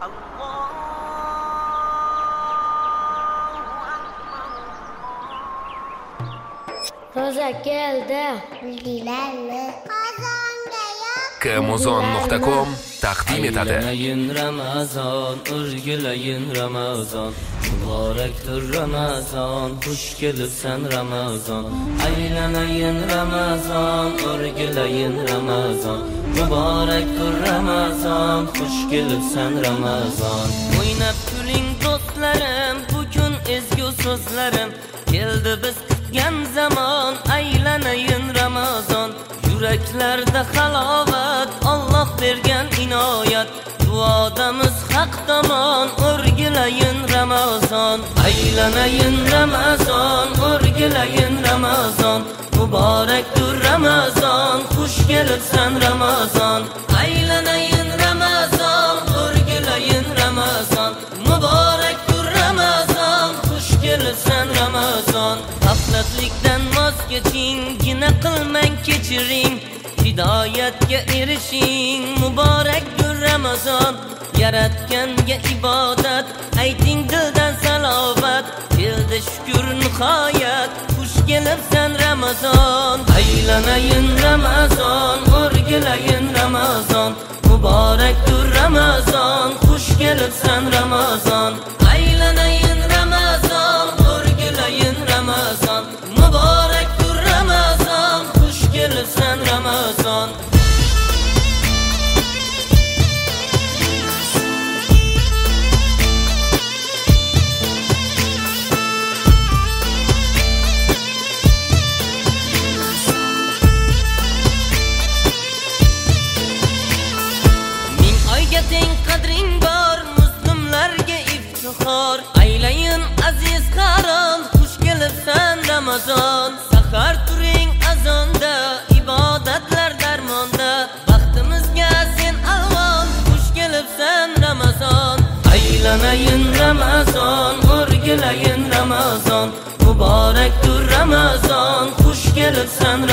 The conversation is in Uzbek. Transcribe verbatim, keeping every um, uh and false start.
Roza keldi. Bilgilarni qozonga yoq. Kamozon nuqta com taqdim etadi. Aylayin Ramazon, o'rgilayin Ramazon. Muborakdir Ramazon, xush kelibsan Ramazon. Aylanayin Ramazon, o'rgilayin Ramazon. Muborakdir Ramazon, xush kelibsan Ramazon. O'ynab kuling do'stlarim, bugun ezgu so'zlarim. Keldi biz kutgan zamon, aylanayin Ramazon. Yuraklarda halovat, Alloh bergan inoyat. Duodamiz haq tomon, o'rgilayin Ramazon. Aylanayin Ramazon, o'rgilayin Ramazon. Muborakdir Ramazon, xush kelibsan Ramazon. Aylanayin Ramazon, o'rgilayin Ramazon. Muborakdir Ramazon, xush kelibsan Ramazon. G'aflatlikdan voz keching, gina qilmang kechiring. Hidoyatga erishing, muborakdir Ramazon. Yaratganga ibodat, ayting dildan salovat. Keldi shukr nihoyat, xush kelibsan Ramazon. Aylanayin Ramazon, o'rgilayin Ramazon. Muborakdir Ramazon, xush kelibsan Ramazon. Aylanayin Ramazon, o'rgilayin Ramazon. Muborakdir Ramazon, xush kelibsan Ramazon. Ming oyga teng qadring bor, muslimlarga iftixor. Aylayin aziz qaron, xush kelibsan Ramazon. Sahar turing azonda, ibodatlar darmonda. Baxtimizga sen alvon, xush kelibsan Ramazon. Aylanayin Ramazon, o'rgilayin Ramazon. Muborakdir Ramazon, xush kelibsan